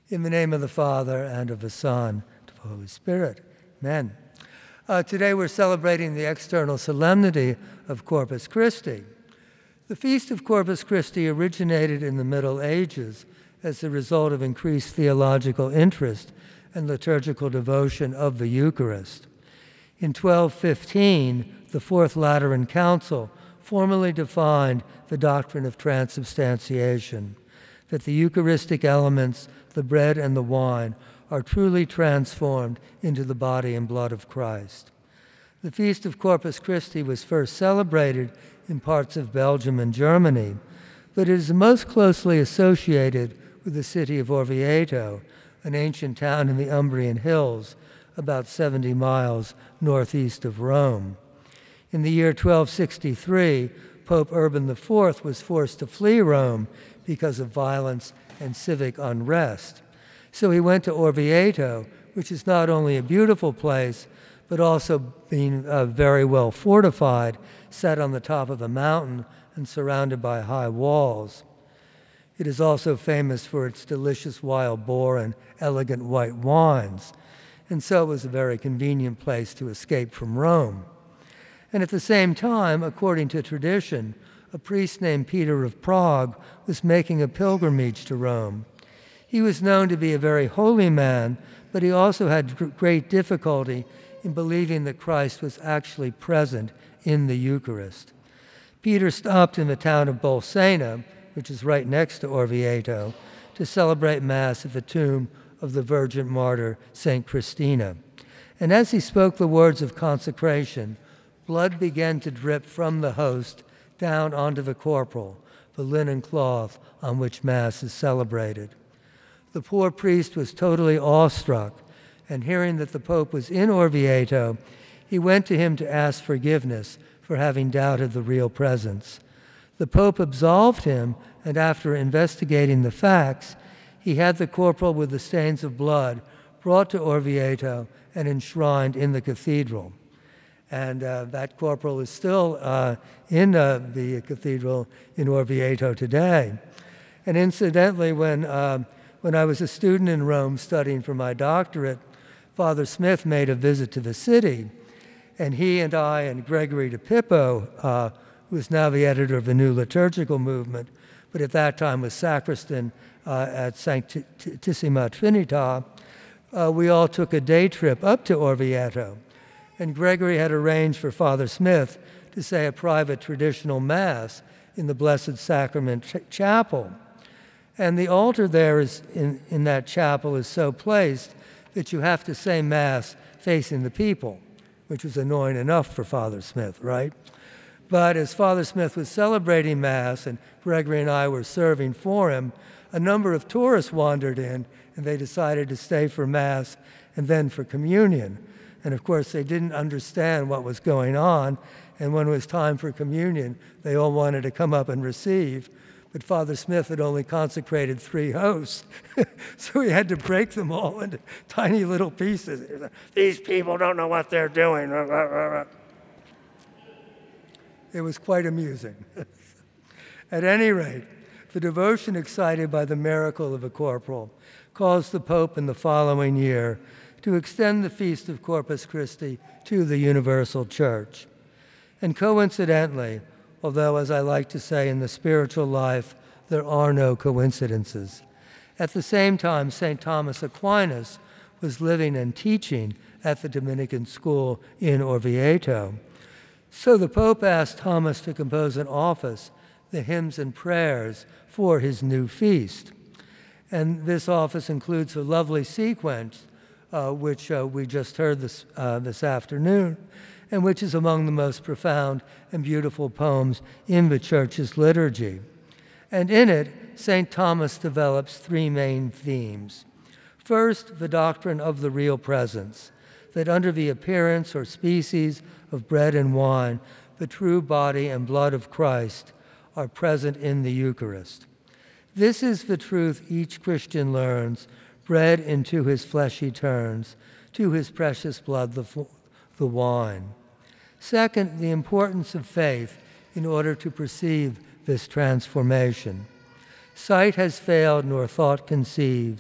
In the name of the Father, and of the Son, and of the Holy Spirit. Amen. Today we're celebrating the external solemnity of Corpus Christi. The Feast of Corpus Christi originated in the Middle Ages as the result of increased theological interest and liturgical devotion of the Eucharist. In 1215, the Fourth Lateran Council formally defined the doctrine of transubstantiation, that the Eucharistic elements, the bread and the wine, are truly transformed into the body and blood of Christ. The Feast of Corpus Christi was first celebrated in parts of Belgium and Germany, but it is most closely associated with the city of Orvieto, an ancient town in the Umbrian Hills, about 70 miles northeast of Rome. In the year 1263, Pope Urban IV was forced to flee Rome because of violence and civic unrest. So he went to Orvieto, which is not only a beautiful place, but also being very well fortified, set on the top of a mountain and surrounded by high walls. It is also famous for its delicious wild boar and elegant white wines, and so it was a very convenient place to escape from Rome. And at the same time, according to tradition, a priest named Peter of Prague was making a pilgrimage to Rome. He was known to be a very holy man, but he also had great difficulty in believing that Christ was actually present in the Eucharist. Peter stopped in the town of Bolsena, which is right next to Orvieto, to celebrate Mass at the tomb of the Virgin Martyr, St. Christina. And as he spoke the words of consecration, blood began to drip from the host down onto the corporal, the linen cloth on which Mass is celebrated. The poor priest was totally awestruck, and hearing that the Pope was in Orvieto, he went to him to ask forgiveness for having doubted the real presence. The Pope absolved him, and after investigating the facts, he had the corporal with the stains of blood brought to Orvieto and enshrined in the cathedral. And that corporal is still in the cathedral in Orvieto today. And incidentally, when I was a student in Rome studying for my doctorate, Father Smith made a visit to the city, and he and I and Gregory de Pippo, who is now the editor of the New Liturgical Movement, but at that time was sacristan at Sanctissima Trinita, we all took a day trip up to Orvieto. And Gregory had arranged for Father Smith to say a private traditional Mass in the Blessed Sacrament Chapel. And the altar there is in that chapel is so placed that you have to say Mass facing the people, which was annoying enough for Father Smith, right? But as Father Smith was celebrating Mass and Gregory and I were serving for him, a number of tourists wandered in, and they decided to stay for Mass and then for communion. And of course, they didn't understand what was going on, and when it was time for communion, they all wanted to come up and receive. But Father Smith had only consecrated 3 hosts, so he had to break them all into tiny little pieces. These people don't know what they're doing. It was quite amusing. At any rate, the devotion excited by the miracle of the corporal caused the Pope in the following year to extend the Feast of Corpus Christi to the Universal Church. And coincidentally, although, as I like to say, in the spiritual life, there are no coincidences, at the same time, St. Thomas Aquinas was living and teaching at the Dominican school in Orvieto. So the Pope asked Thomas to compose an office, the hymns and prayers, for his new feast. And this office includes a lovely sequence which we just heard this afternoon, and which is among the most profound and beautiful poems in the Church's liturgy. And in it, St. Thomas develops 3 main themes. First, the doctrine of the real presence, that under the appearance or species of bread and wine, the true body and blood of Christ are present in the Eucharist. This is the truth each Christian learns. Bread into his flesh he turns, to his precious blood the wine. Second, the importance of faith in order to perceive this transformation. Sight has failed, nor thought conceives,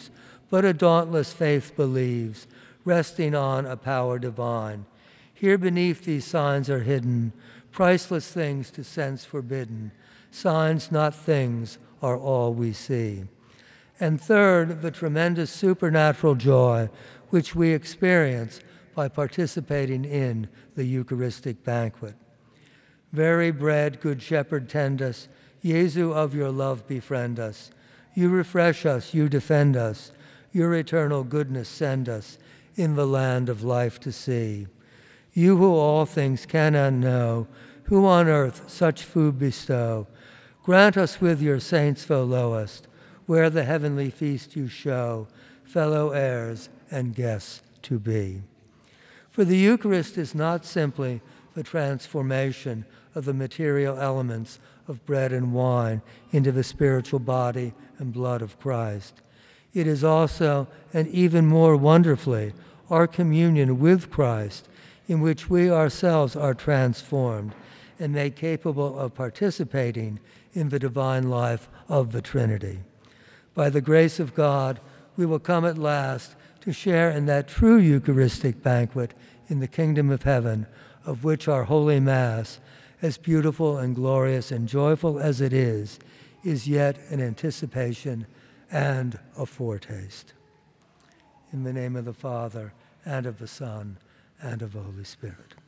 but a dauntless faith believes, resting on a power divine. Here beneath these signs are hidden, priceless things to sense forbidden. Signs, not things, are all we see. And third, the tremendous supernatural joy which we experience by participating in the Eucharistic banquet. Very bread, good shepherd, tend us. Jesu, of your love befriend us. You refresh us, you defend us. Your eternal goodness send us in the land of life to see. You who all things can and know, who on earth such food bestow, grant us with your saints the lowest, where the heavenly feast you show, fellow heirs and guests to be. For the Eucharist is not simply the transformation of the material elements of bread and wine into the spiritual body and blood of Christ. It is also, and even more wonderfully, our communion with Christ, in which we ourselves are transformed and made capable of participating in the divine life of the Trinity. By the grace of God, we will come at last to share in that true Eucharistic banquet in the kingdom of heaven, of which our Holy Mass, as beautiful and glorious and joyful as it is yet an anticipation and a foretaste. In the name of the Father, and of the Son, and of the Holy Spirit.